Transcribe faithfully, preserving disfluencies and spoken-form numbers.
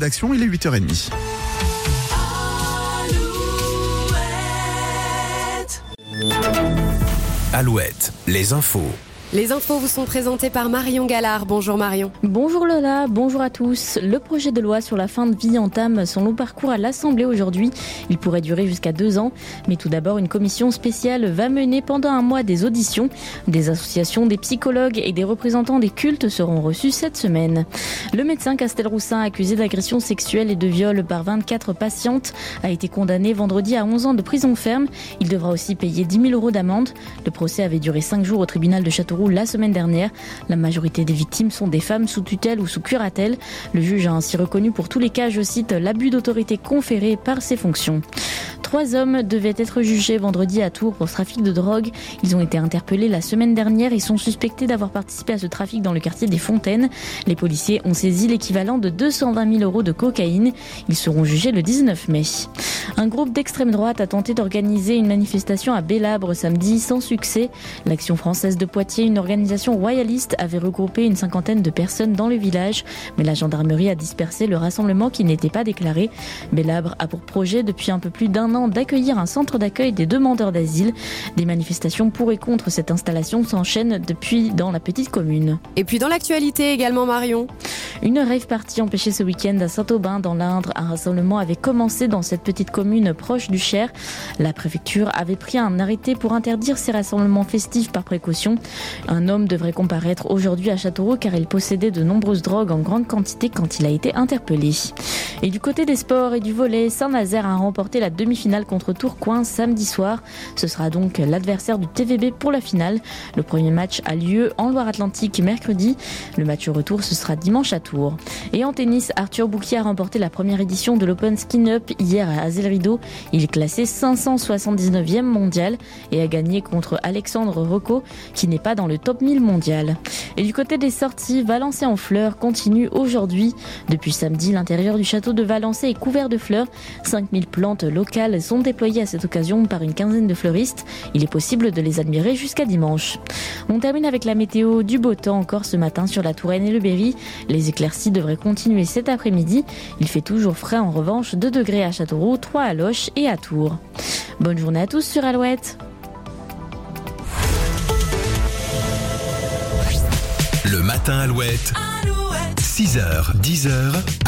rédaction, il est huit heures trente. Alouette, les infos. Les infos vous sont présentées par Marion Gallard. Bonjour Marion. Bonjour Lola, bonjour à tous. Le projet de loi sur la fin de vie entame son long parcours à l'Assemblée aujourd'hui. Il pourrait durer jusqu'à deux ans. Mais tout d'abord, une commission spéciale va mener pendant un mois des auditions. Des associations, des psychologues et des représentants des cultes seront reçus cette semaine. Le médecin Castelroussin, accusé d'agression sexuelle et de viol par vingt-quatre patientes, a été condamné vendredi à onze ans de prison ferme. Il devra aussi payer dix mille euros d'amende. Le procès avait duré cinq jours au tribunal de Châteauroux la semaine dernière. La majorité des victimes sont des femmes sous tutelle ou sous curatelle. Le juge a ainsi reconnu pour tous les cas, je cite, l'abus d'autorité conféré par ses fonctions. Trois hommes devaient être jugés vendredi à Tours pour ce trafic de drogue. Ils ont été interpellés la semaine dernière et sont suspectés d'avoir participé à ce trafic dans le quartier des Fontaines. Les policiers ont saisi l'équivalent de deux cent vingt mille euros de cocaïne. Ils seront jugés le dix-neuf mai. Un groupe d'extrême droite a tenté d'organiser une manifestation à Bélabre samedi sans succès. L'Action française de Poitiers, une organisation royaliste, avait regroupé une cinquantaine de personnes dans le village. Mais la gendarmerie a dispersé le rassemblement qui n'était pas déclaré. Bélabre a pour projet depuis un peu plus d'un an d'accueillir un centre d'accueil des demandeurs d'asile. Des manifestations pour et contre cette installation s'enchaînent depuis dans la petite commune. Et puis dans l'actualité également Marion. Une rave party empêchée ce week-end à Saint-Aubin dans l'Indre. Un rassemblement avait commencé dans cette petite commune proche du Cher. La préfecture avait pris un arrêté pour interdire ces rassemblements festifs par précaution. Un homme devrait comparaître aujourd'hui à Châteauroux car il possédait de nombreuses drogues en grande quantité quand il a été interpellé. Et du côté des sports et du volley, Saint-Nazaire a remporté la demi-finale contre Tourcoing samedi soir. Ce sera donc l'adversaire du T V B pour la finale. Le premier match a lieu en Loire-Atlantique mercredi. Le match retour, ce sera dimanche à Tours. Et en tennis, Arthur Bouquier a remporté la première édition de l'Open Skin Up hier à Azel-Rideau. Il est classé cinq cent soixante-dix-neuvième mondial et a gagné contre Alexandre Rocco qui n'est pas dans le top mille mondial. Et du côté des sorties, Valençay en fleurs continue aujourd'hui. Depuis samedi, l'intérieur du château de Valençay est couvert de fleurs. cinq mille plantes locales sont déployées à cette occasion par une quinzaine de fleuristes. Il est possible de les admirer jusqu'à dimanche. On termine avec la météo, du beau temps encore ce matin sur la Touraine et le Berry. Les éclaircies devraient continuer cet après-midi. Il fait toujours frais en revanche, deux degrés à Châteauroux, trois à Loches et à Tours. Bonne journée à tous sur Alouette. Le matin Alouette, Alouette. six heures, dix heures.